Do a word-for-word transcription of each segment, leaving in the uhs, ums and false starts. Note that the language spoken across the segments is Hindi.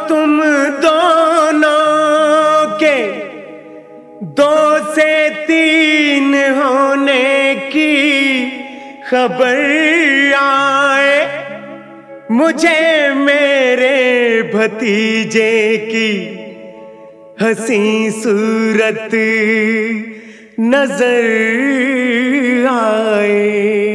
तुम दोनों के दो से तीन होने की खबर आए, मुझे मेरे भतीजे की हंसी सूरत नजर आए।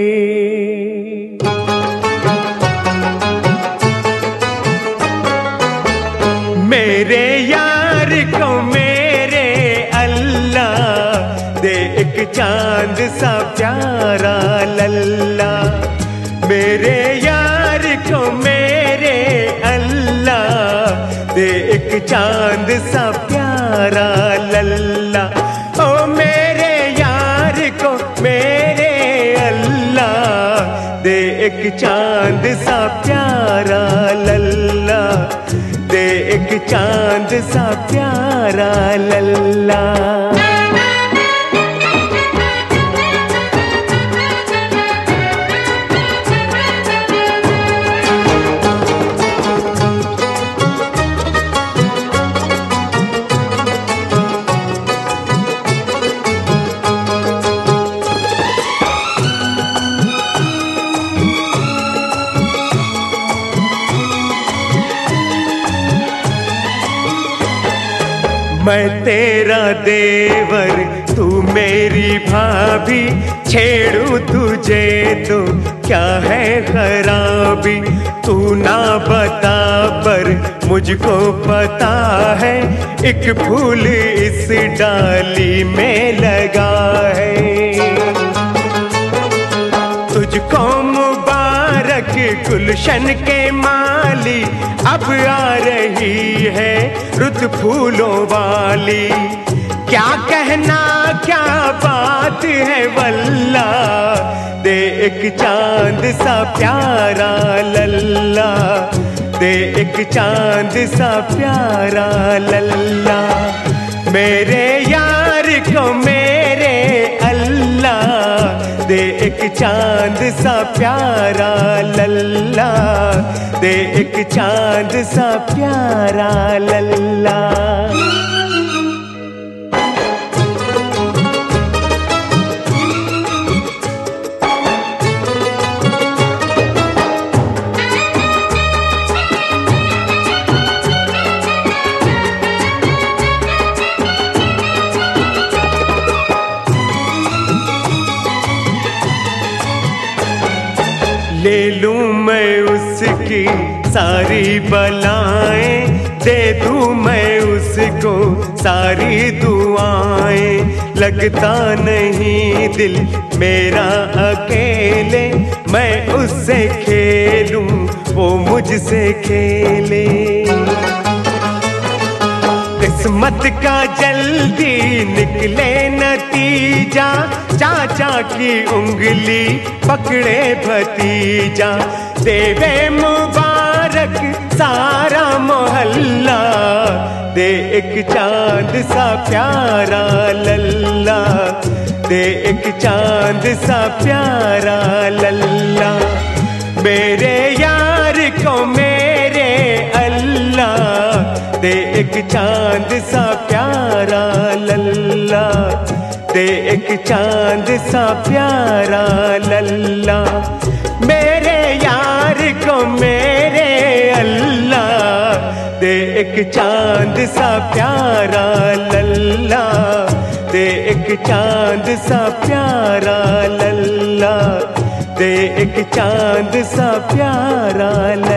मेरे यार को मेरे अल्लाह दे एक चांद सा प्यारा लल्ला। मेरे यार को मेरे अल्लाह दे एक चांद सा प्यारा लल्ला। ओ मेरे यार को मेरे अल्लाह दे एक चांद सा प्यारा लल्ला, दे एक चांद सा प्यारा लल्ला। मैं तेरा देवर तू मेरी भाभी, छेड़ू तुझे तो क्या है खराबी। तू ना बता पर मुझको पता है, एक फूल इस डाली में लगा है। तुझको मुबारक गुलशन के माली, अब आ रही है रुत फूलों वाली। क्या कहना क्या बात है वल्ला, दे एक चांद सा प्यारा लल्ला, दे एक चांद सा प्यारा लल्ला। मेरे यार को मेरे अल्लाह दे एक चांद सा प्यारा लल्ला, दे एक चांद सा प्यारा लल्ला। ले लूं मैं उसकी सारी बलाएं, दे दूं मैं उसको सारी दुआएं। लगता नहीं दिल मेरा अकेले, मैं उससे खेलूं वो मुझसे खेले। किस्मत का जल्दी निकले नतीजा, चाचा की उंगली पकड़े भतीजा। देवे मुबारक सारा मोहल्ला, दे एक चांद सा प्यारा लल्ला, दे एक चांद सा प्यारा लल्ला। मेरे यार को मेरे अल्लाह दे एक चांद सा प्यारा लल्ला, दे एक चांद सा प्यारा लल्ला। मेरे यार को मेरे अल्लाह दे एक चांद सा प्यारा लल्ला, दे एक चांद सा प्यारा लल्ला, दे एक चांद सा प्यारा लल्ला।